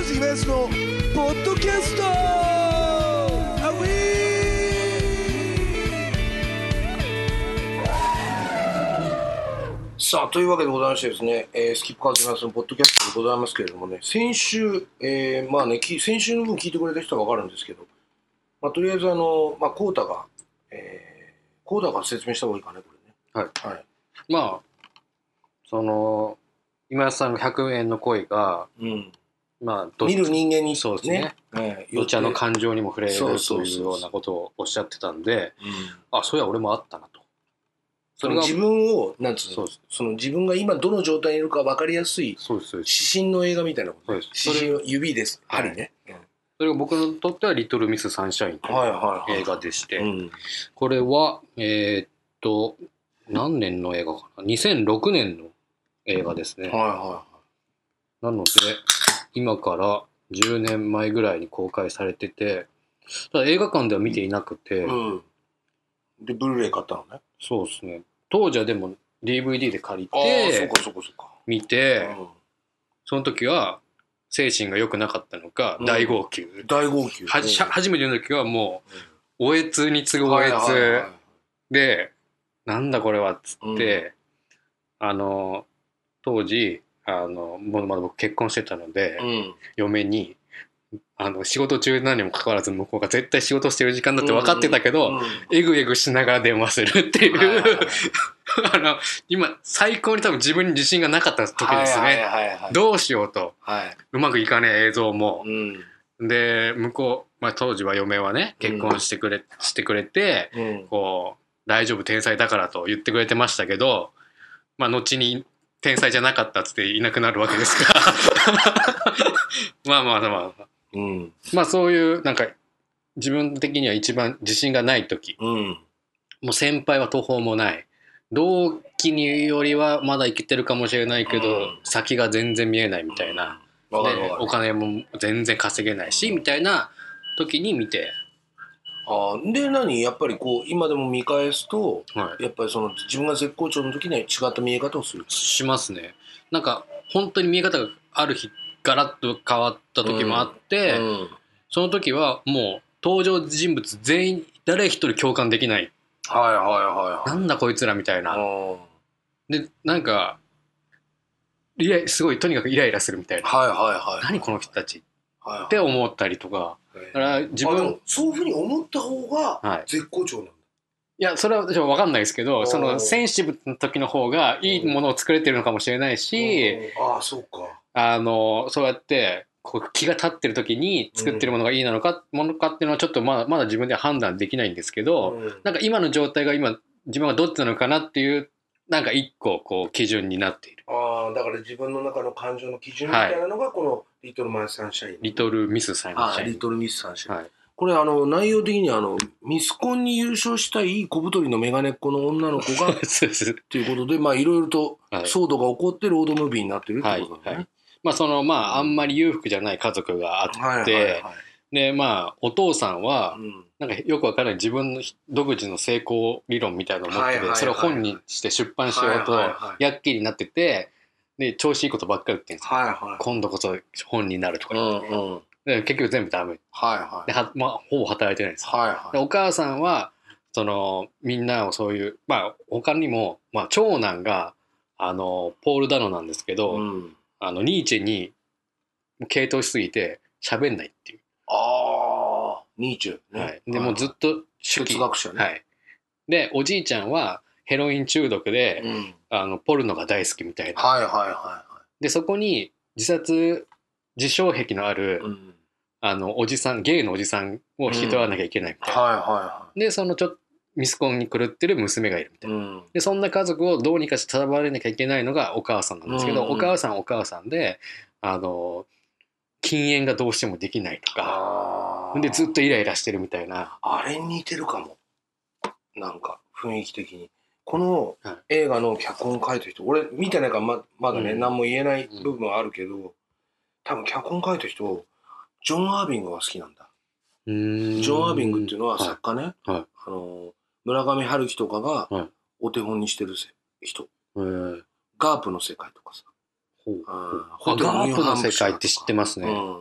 杉林のポッドキャストアウィー。さあというわけでございましてですね、スキップカーズ杉林のポッドキャストでございますけれどもね、先週、まあね、先週の分聞いてくれた人は分かるんですけど、まあ、とりあえずコータが、コータが説明した方がいいかね、これね。 はい。はい、まあその今田さんの100円の声が、 うん、 まあ見る人間に、ね、 そうですね、どちらの感情にも触れるというようなことをおっしゃってたんで、あ、そういや俺もあったなと。 それが自分をなんつうの、その自分が今どの状態にいるか分かりやすい指針の映画みたいなこと、ね、指針を指です針ね、 それが僕にとってはリトルミスサンシャインという映画でして、これは何年の映画かな、2006年の映画ですね。なので今から10年前ぐらいに公開されてて、ただ映画館では見ていなくて、 でブルーレイ買ったのね。 そうですね。当時はでも DVD で借りて見て、その時は精神が良くなかったのか大号泣。初めての時はもうおえつに次ぐおえつで、なんだこれはっつって、当時まだ僕結婚してたので、嫁に仕事中何にもかかわらず向こうが絶対仕事してる時間だって分かってたけど、エグエグしながら電話するっていう今最高に多分自分に自信がなかった時ですね。どうしようと、うまくいかねえ映像も、で向こう、当時は嫁はね結婚してくれて、こう大丈夫天才だからと言ってくれてましたけど、後に天才じゃなかったっつっていなくなるわけですからまあそういうなんか自分的には一番自信がない時、もう先輩は途方もない、同期によりはまだいけてるかもしれないけど、先が全然見えないみたいな、でお金も全然稼げないしみたいな時に見て、 でやっぱりこう今でも見返すと、やっぱりその自分が絶好調の時には違った見え方をしますね。なんか本当に見え方がある日ガラッと変わった時もあって、その時はもう登場人物全員誰一人共感できない、なんだこいつらみたいな、でなんかすごいとにかくイライラするみたいな、何この人たちって思ったりとか、だから自分そういうふうに思った方が絶好調なんだ。 いやそれは私は分かんないですけど、そのセンシティブの時の方がいいものを作れてるのかもしれないし、 そうか、 そうやってこう気が立ってる時に作ってるものがいいものかっていうのはちょっとまだ自分では判断できないんですけど、なんか今の状態が今自分がどっちなのかなっていうなんか一個こう基準になっている。 だから自分の中の感情の基準みたいなのがこのリトルミスサンシャイン。 リトルミスサンシャイン。 リトルミスサンシャイン。これ内容的にミスコンに優勝したい小太りのメガネっ子の女の子がということで、いろいろと騒動が起こってロードムービーになってるってことだね。 あんまり裕福じゃない家族があって、でお父さんはなんかよくわからない自分の独自の成功理論みたいなのを持ってて、それを本にして出版しようとやっきりになってて、で調子いいことばっかり言ってるんですよ。今度こそ本になるとか言って、で結局全部ダメで、ほぼ働いてないんですよ。でお母さんはみんなをそういう、他にも、長男がポール・ダノなんですけど、ニーチェに傾倒しすぎて喋んないっていう。 ニーチェね。でもうずっと哲学者ね。 でおじいちゃんはヘロイン中毒で、ポルノが大好きみたいな。でそこに自傷癖のある、おじさん、ゲイのおじさんを引き取らなきゃいけないみたいな。でちょっとミスコンに狂ってる娘がいるみたいな。でそんな家族をどうにかして束ねなきゃいけないのがお母さんなんですけど、お母さんで禁煙がどうしてもできないとかでずっとイライラしてるみたいな。 あれに似てるかも、なんか雰囲気的に。この映画の脚本書いた人、俺見てないからまだね、何も言えない部分はあるけど、多分脚本書いた人ジョン・アービングが好きなんだ。ジョン・アービングっていうのは作家ね、村上春樹とかがお手本にしてる人、ガープの世界とかさ、 ガープの世界って知ってますね。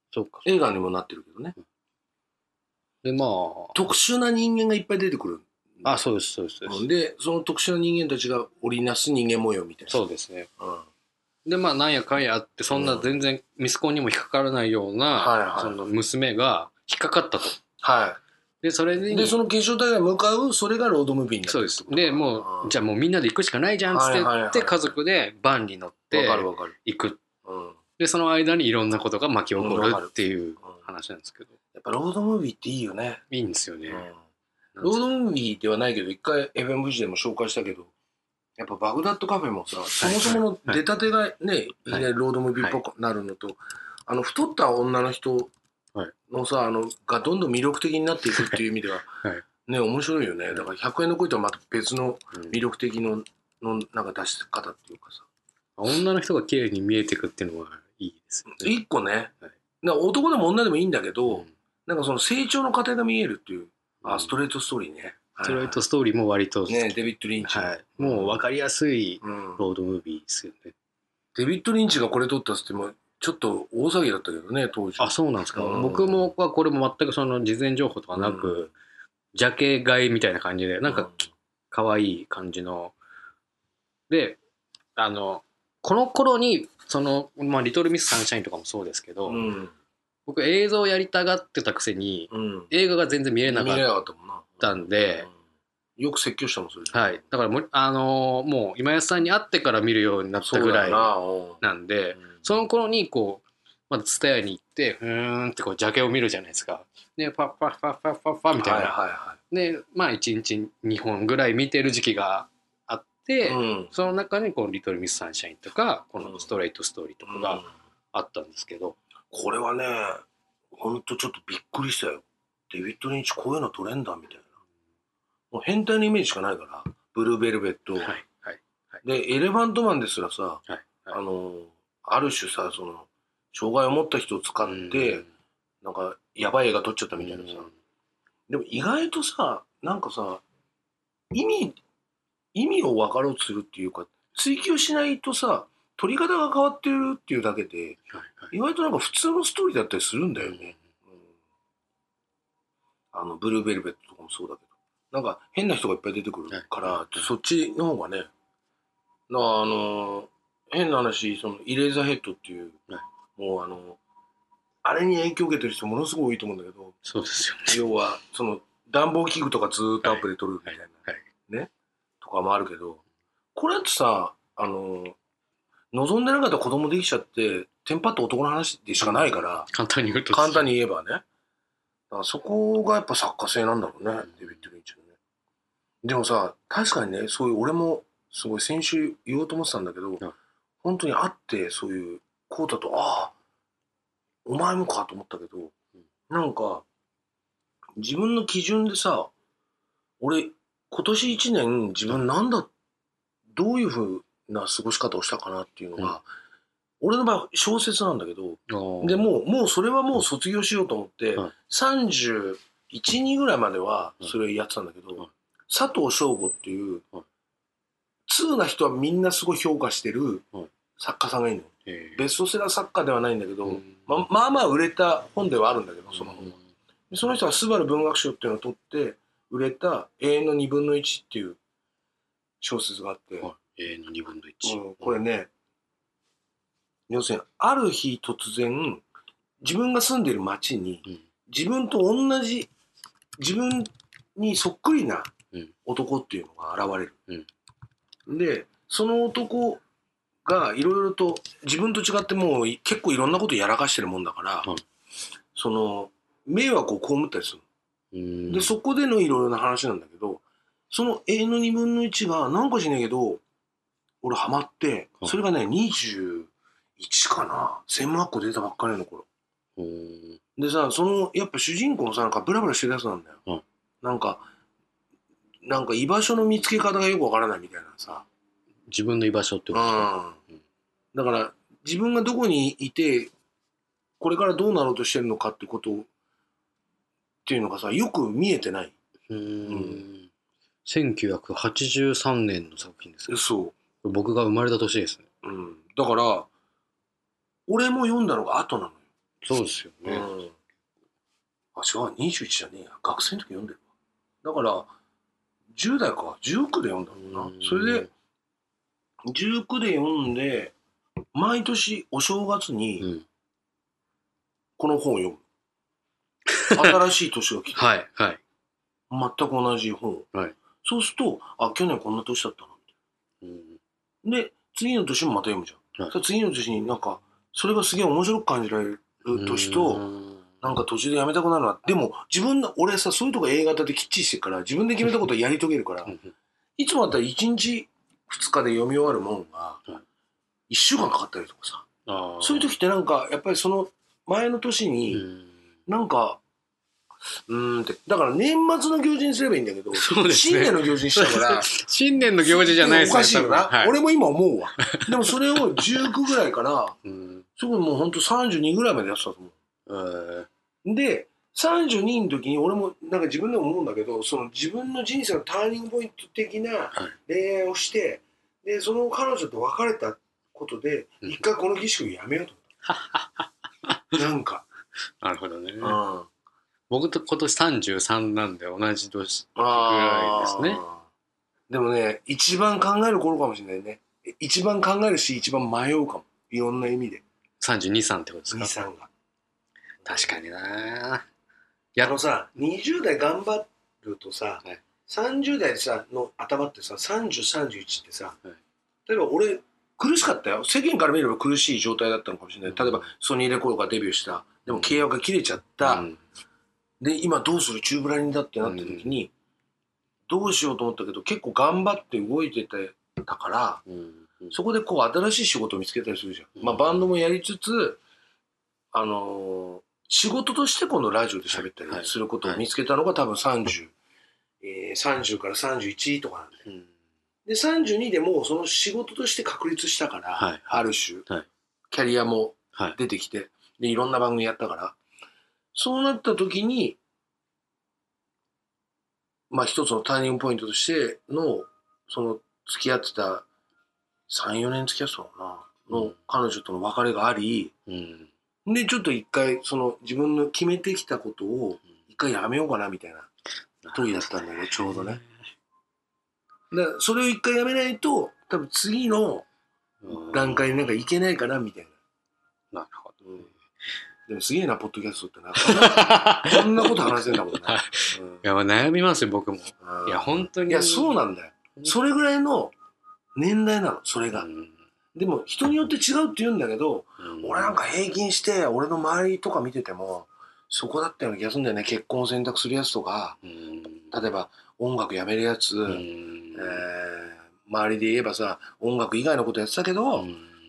そうか。 映画にもなってるけどね。 で、まあ。 特殊な人間がいっぱい出てくる。 あ、そうです、そうです。 で、その特殊な人間たちが織りなす人間模様みたいな。 そうですね。で、まあ、なんやかんやあって、そんな全然ミスコンにも引っかからないような、その娘が引っかかったと。 はい。 で、それで、その決勝大会に向かう、それがロードムービーになってる。 そうです。で、もう、じゃあもうみんなで行くしかないじゃんっつって言って、家族でバンに乗って行く。で、その間にいろんなことが巻き起こるっていう話なんですけど。 やっぱロードムービーっていいよね。 いいんですよね。 ロードムービーではないけど、一回 FMV でも紹介したけど、やっぱバグダッドカフェもさ、そもそもの出たてがね、いきなりロードムービーっぽくなるのと、太った女の人のさ、がどんどん魅力的になっていくっていう意味では、ね、面白いよね。だから100円の声とはまた別の魅力的のなんか出し方っていうかさ。 女の人が綺麗に見えていくっていうのはいいですよね。 一個ね、男でも女でもいいんだけど、なんかその成長の過程が見えるっていう、ストレートストーリーね。 ストレートストーリーも割とね、デビッド・リンチ、 もう分かりやすいロードムービーですよね。 デビッド・リンチがこれ撮ったっつってもちょっと大騒ぎだったけどね、当時。 あ、そうなんですか。僕もこれも全くその事前情報とかなく、ジャケ買いみたいな感じで、なんか可愛い感じので、この頃にリトルミス・サンシャインとかもそうですけど、僕映像やりたがってたくせに、映画が全然見れなかったんで、 よく説教したもんそれ。 はい。だからもう今安さんに会ってから見るようになったぐらいなんで、その頃にまずツタヤに行ってふーんってジャケを見るじゃないですか。でパッパッパッパッパッパッみたいな。でまあ1日2本ぐらい見てる時期があって、その中にリトルミス・サンシャインとかこのストレートストーリーとかがあったんですけど、 これはねほんとちょっとびっくりしたよ。デビッド・リンチこういうの撮れんだみたいな。もう変態のイメージしかないから、ブルーベルベット、でエレファントマンですらさ、ある種さ、その障害を持った人を使ってなんかやばい映画撮っちゃったみたいなさ。でも意外とさ、なんかさ、意味を分かろうとするっていうか、追求しないとさ、撮り方が変わってるっていうだけで、意外となんか普通のストーリーだったりするんだよね。ブルーベルベットとかもそうだけど。なんか変な人がいっぱい出てくるから、そっちの方がね、変な話、そのイレーザーヘッドっていう、もうあれに影響を受けてる人ものすごい多いと思うんだけど、 そうですよね。 要は、その暖房器具とかずーっとアップで撮るみたいな、ね、とかもあるけど、これってさ、望んでなかったら子供できちゃって、テンパった男の話でしかないから、 簡単に言うと。 簡単に言えばね。だからそこがやっぱ作家性なんだろうね、デビッド・リンチのね。でもさ、確かにね、そういう俺もすごい先週言おうと思ってたんだけど、本当に会ってそういうこうだと、ああ、お前もかと思ったけど、なんか自分の基準でさ、俺今年1年自分どういうふうな過ごし方をしたかなっていうのが、俺の場合小説なんだけど、でもうそれはもう卒業しようと思って、31、2ぐらいまではそれやってたんだけど、佐藤翔吾っていう、通な人はみんなすごい評価してる作家さんがいるの。ベストセラー作家ではないんだけど、まあまあ売れた本ではあるんだけど、その本は。その人はスバル文学賞っていうのを取って売れた永遠の2分の1っていう小説があって、 永遠の2分の1、 これね、要するにある日突然自分が住んでいる町に、自分と同じ自分にそっくりな男っていうのが現れる、でその男がいろいろと自分と違ってもう結構いろんなことやらかしてるもんだから、その迷惑を被ったりする。でそこでのいろいろな話なんだけど、その永遠の2分の1がなんかしねえけど俺ハマって、それがね21かな、専門学校出たばっかりの頃でさ、やっぱ主人公のさ、なんかブラブラしてるやつなんだよ、なんか居場所の見つけ方がよくわからないみたいなさ。 自分の居場所ってことですか。 だから自分がどこにいてこれからどうなろうとしてるのかってことっていうのがさ、よく見えてない。 1983年の作品です。 そう。 僕が生まれた年ですね。 だから俺も読んだのが後なのよ。 そうですよね。 あ、違う、21じゃねえや。学生の時読んでるわ。だから、10代か、19で読んだもんな。それで、19で読んで、毎年お正月に、この本を読む。新しい年が来て。 はいはい。 全く同じ本。 はい。 そうすると、あ、去年こんな年だったな。で、次の年もまた読むじゃん。はい、次の年になんか、それがすげえ面白く感じられる年と、なんか途中でやめたくなるな。でも、俺さ、そういうとこ A 型できっちりしてるから、自分で決めたことをやり遂げるから、いつもだったら1日2日で読み終わるもんが、1週間かかったりとかさ。そういう時ってなんか、やっぱりその前の年に、なんか、って。だから年末の行事にすればいいんだけど、そうですね、新年の行事にしたから。 新年の行事じゃないですね。おかしいよな。はい、俺も今思うわ。でもそれを19ぐらいから、すごいもうほんと32ぐらいまでやってたと思う。で、32の時に俺もなんか自分でも思うんだけど、その自分の人生のターニングポイント的な恋愛をして、で、その彼女と別れたことで、一回この儀式をやめようと思った。なんか。 なるほどね。僕と今年33なんで同じ年ぐらいですね。 でもね、一番考える頃かもしれないね。一番考えるし、一番迷うかも。いろんな意味で。 32、3ってことですか？ 2、3が。 確かにな。 さ、20代頑張るとさ、はい、30代さの頭ってさ、30、31ってさ、はい、例えば俺、苦しかったよ。世間から見れば苦しい状態だったのかもしれない。例えば、ソニーレコードがデビューした。でも契約が切れちゃった。で、今どうする宙ぶらりんだってなった時に、どうしようと思ったけど、結構頑張って動いてたから、そこでこう新しい仕事を見つけたりするじゃん。まあバンドもやりつつ、仕事としてこのラジオで喋ったりすることを見つけたのが多分30から31とかなんで。で、32でもうその仕事として確立したから、ある種、キャリアも出てきて、で、いろんな番組やったから、そうなった時に、まあ一つのターニングポイントとしての、その付き合ってた3、4年付き合ってたのかな、の彼女との別れがあり、で、ちょっと一回、その自分の決めてきたことを一回やめようかなみたいな時だったんだよね、ちょうどね。で、それを一回やめないと、多分次の段階になんかいけないかなみたいな。なるほど。でもすげえな、ポッドキャストってな。こんなこと話せんだもんね。いや、悩みますよ、僕も。いや、本当に。 いや、そうなんだよ。それぐらいの年代なの、それが。でも、人によって違うって言うんだけど、俺なんか平均して、俺の周りとか見てても、そこだったような気がするんだよね。結婚を選択するやつとか、例えば音楽やめるやつ、周りで言えばさ、音楽以外のことやってたけど、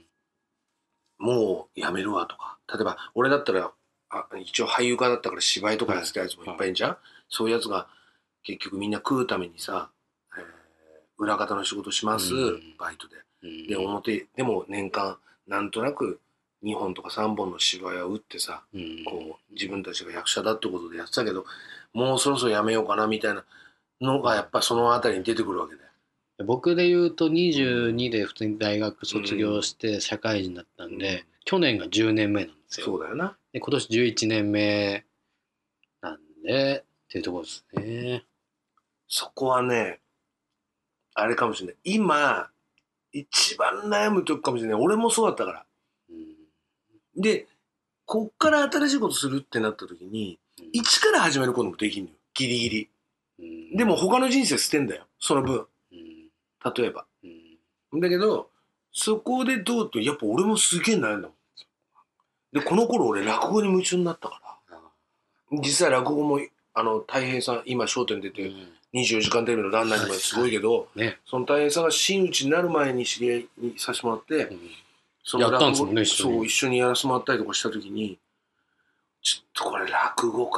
もうやめるわとか。例えば、俺だったら、一応俳優家だったから芝居とかやってたやつもいっぱいいんじゃん、そういうやつが結局みんな食うためにさ、裏方の仕事します、バイトで。で、表、でも年間なんとなく2本とか3本の芝居を打ってさ、こう自分たちが役者だってことでやってたけど、もうそろそろやめようかなみたいなのがやっぱそのあたりに出てくるわけだよ。 僕で言うと22で普通に大学卒業して社会人だったんで、去年が10年目なんですよ。 そうだよな。 で今年11年目なんでっていうところですね。 そこはね、あれかもしれない。今一番悩む時かもしれない。俺もそうだったから。で、こっから新しいことするってなった時に、一から始めることもできんのよ。ギリギリ。でも他の人生捨てんだよ。その分。例えば。だけど、そこでどうと、やっぱ俺もすげえ悩んだもん。で、この頃俺落語に夢中になったから。実際落語も、太平さん、今笑点出て、24時間テレビのランナーにもすごいけど、その太平さんが真打ちになる前に知り合いにさせてもらって、その落語、そう、一緒にやらせてもらったりとかした時に、ちょっとこれ落語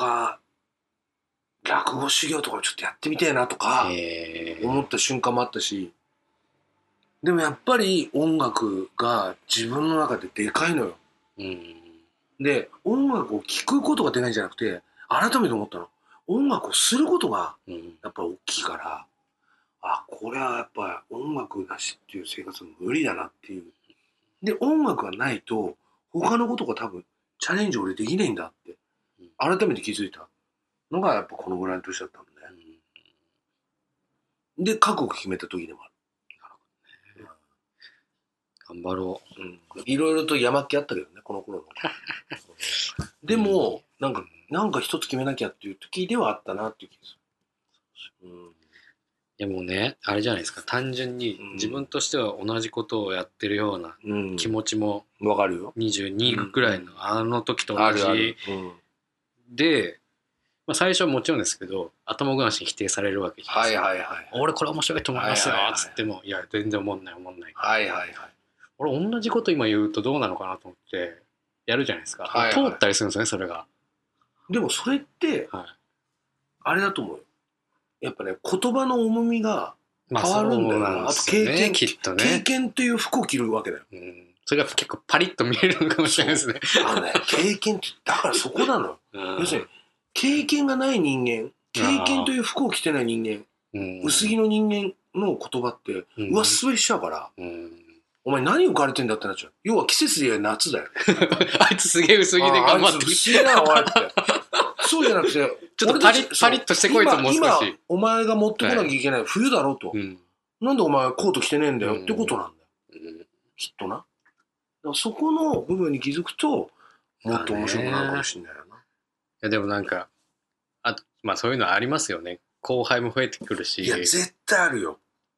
修行とかちょっとやってみたいなとか思った瞬間もあったし、でもやっぱり音楽が自分の中ででかいのよ。で、音楽を聴くことがでかいんじゃなくて、改めて思ったの。音楽をすることがやっぱり大きいから、これはやっぱり音楽なしっていう生活は無理だなっていう。で、音楽がないと他のことが多分チャレンジ俺できないんだって改めて気づいたのがやっぱこのぐらいの年だったもんね、で覚悟決めた時でもある。 頑張ろう、いろいろと山っ気あったけどねこの頃のでもなんか一つ決めなきゃっていう時ではあったなっていう気がする。 でもねあれじゃないですか、単純に自分としては同じことをやってるような気持ちもわかるよ。 22くらいのあの時と同じで、まあ、最初はもちろんですけど頭ごなしに否定されるわけじゃないですか。俺これ面白いと思いますよっつってもいや全然思んない。俺同じこと今言うとどうなのかなと思ってやるじゃないですか、通ったりするんですよねそれが。 でもそれってあれだと思うよ、やっぱね言葉の重みが変わるんだよな、あと経験、きっとね、経験っていう服を着るわけだよ、 それが結構パリッと見えるのかもしれないですね。 経験ってだからそこなのよ要するに経験がない人間、経験という服を着てない人間、薄着の人間の言葉って上滑りしちゃうから、お前何浮かれてんだってなっちゃう。要は季節で言えば夏だよあいつすげえ薄着で頑張って薄着だよお前ってそうじゃなくてちょっとパリッとしてこいともう少し今お前が持ってこなきゃいけない冬だろうと、なんでお前コート着てねえんだよってことなんだよ、きっとな。だからそこの部分に気づくともっと面白くなるかもしれないよな。いやでもなんかまあそういうのありますよね。後輩も増えてくるし。 いや絶対あるよ。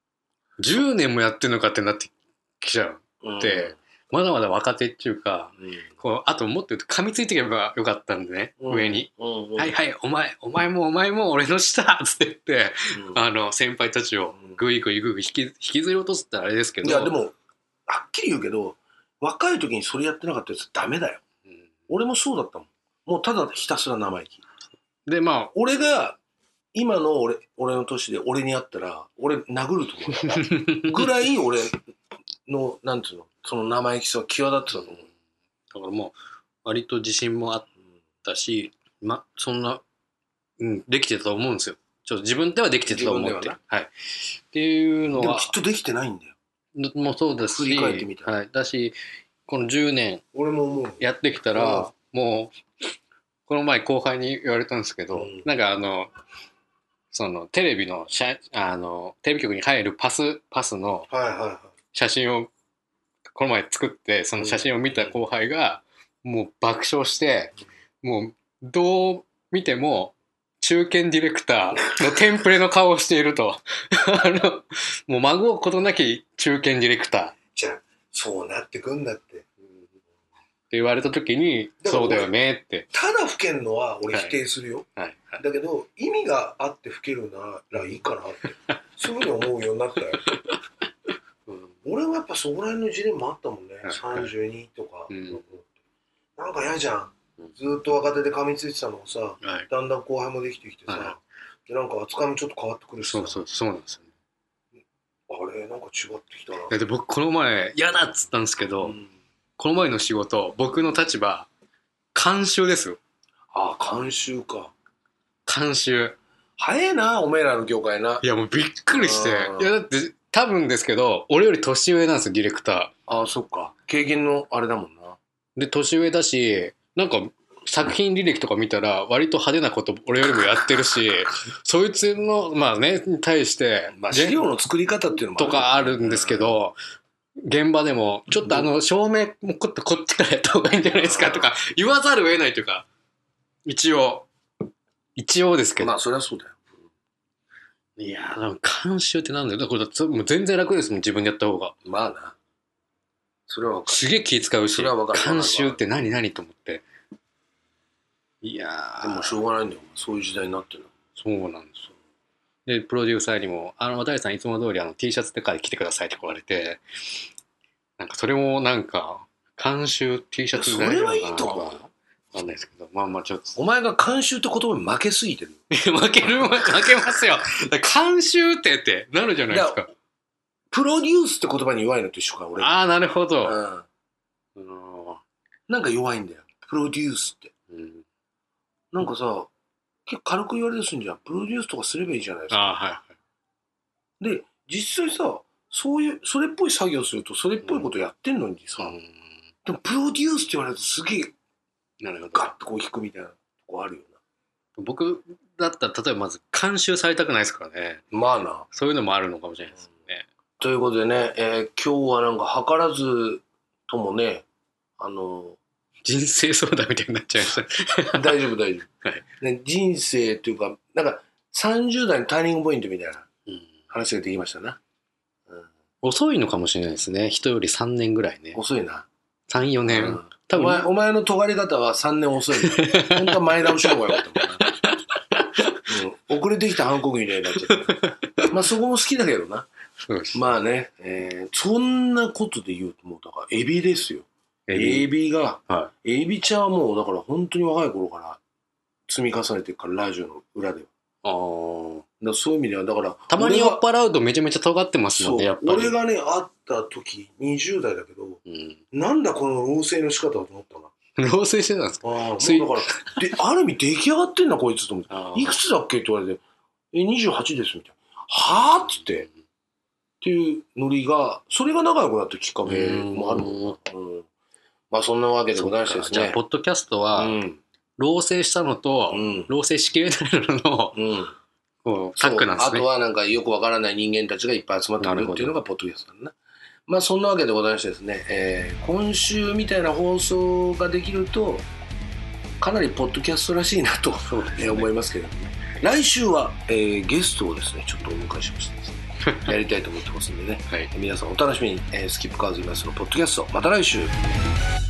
10年もやってんのかってなってきちゃうって、まだまだ若手っていうか、こうあともっと言うと噛みついていけばよかったんでね、上に、はいはいお前も俺の下っつって言って、先輩たちをグイグイ引きずり落とすってあれですけど、 いやでもはっきり言うけど若い時にそれやってなかったやつダメだよ、俺もそうだったもん。もうただひたすら生意気で、まあ俺が今の俺の年で俺に会ったら俺殴ると思うぐらい俺のなんていうのその生意気さは際立ってたと思う。 だからもう割と自信もあったし、そんな、できてたと思うんですよ。ちょっと自分ではできてたと思って、はい。っていうのはでもきっとできてないんだよ。 もうそうですし、振り返ってみたら、だしこの10年俺も思うやってきたら、もうこの前後輩に言われたんですけど、なんかそのテレビのテレビ局に入るパスの写真をこの前作って、その写真を見た後輩がもう爆笑して、もうどう見ても中堅ディレクターのテンプレの顔をしているともう孫うことなき中堅ディレクターじゃあそうなってくんだって言われた時にそうだよねって。 ただ老けんのは俺否定するよ、だけど意味があって老けるならいいかなってそういうふうに思うようになったよ俺はやっぱそこら辺の事例もあったもんね、32とか、なんか嫌じゃん、ずっと若手で噛みついてたのをさ、だんだん後輩もできてきてさ、でなんか扱いもちょっと変わってくるしさ、 そうなんですよね。 あれなんか違ってきたな。 だって僕この前嫌だっつったんですけど、この前の仕事僕の立場監修ですよ。 ああ監修か。 監修早えなおめえらの業界な。 いやもうびっくりして、いやだって多分ですけど俺より年上なんですよディレクター。 ああそっか経験のあれだもんな。 で年上だしなんか作品履歴とか見たら割と派手なこと俺よりもやってるしそいつのまあねに対して、 資料の作り方っていうのもとかあるんですけど、現場でもちょっと照明もこっちからやった方がいいんじゃないですかとか言わざるを得ないというか、一応ですけど、 まあそりゃそうだよ。 いやでも監修ってなんだよ。だからこれもう全然楽ですもん自分でやった方が。 まあなそれは分かる。 すげえ気使うし監修って何と思って。いやでもしょうがないんだよそういう時代になってるの。 そうなんですよ。でプロデューサーにも渡さんいつも通りT シャツとかで着てくださいって言われて、なんかそれもなんか監修 T シャツそれはいいと思う。 わかんないですけど、まあちょっとお前が監修って言葉に負けすぎてる。 負けますよ。監修ってなるじゃないですか。 プロデュースって言葉に弱いのと一緒か俺。 ああなるほど、 なんか弱いんだよプロデュースって、なんかさ結構軽く言われるすんじゃん。プロデュースとかすればいいじゃないですか。で実際さそういうそれっぽい作業するとそれっぽいことやってんのにさ、でもプロデュースって言われるとすげえなるほど。 ガッとこう引くみたいなとこあるよな。僕だったら例えばまず監修されたくないですからね。 まあな。 そういうのもあるのかもしれないですね。 ということでね、今日はなんか図らずともね、 人生相談みたいになっちゃいました。 大丈夫大丈夫、はいね。人生というか、なんか30代のターニングポイントみたいな話ができましたな。 遅いのかもしれないですね。人より3年ぐらいね。 遅いな。 3、4年。 多分お前の尖り方は3年遅いんだよ。本当は前倒しの方がよかったもんな。遅れてきた韓国みたいになっちゃった。まあそこも好きだけどな。まあね、そんなことで言うともうだからエビですよ。エビが、エビちゃんはもうだから本当に若い頃から積み重ねてるからラジオの裏では。だそういう意味ではだからたまに酔っ払うとめちゃめちゃ尖ってますので、やっぱり俺がね会った時20代だけど、なんだこの老成の仕方だと思ったな。 老成してたんですか？ だからある意味出来上がってんなこいつと思って、いくつだっけって言われて28ですみたいな、はぁっつってっていうノリが、それが仲良くなったきっかけもあるもんな。まあそんなわけでございましてですね。 じゃあポッドキャストは、老成したのと、老成しきれないのの、タッグなんですね。 あとはなんかよくわからない人間たちがいっぱい集まってくるっていうのがポッドキャストなんだな。まあそんなわけでございましてですね、今週みたいな放送ができるとかなりポッドキャストらしいなと、思いますけれども、来週は、ゲストをですねちょっとお迎えしましてですねやりたいと思ってますんでね、皆さんお楽しみに、スキップカーズイマスのポッドキャスト、また来週。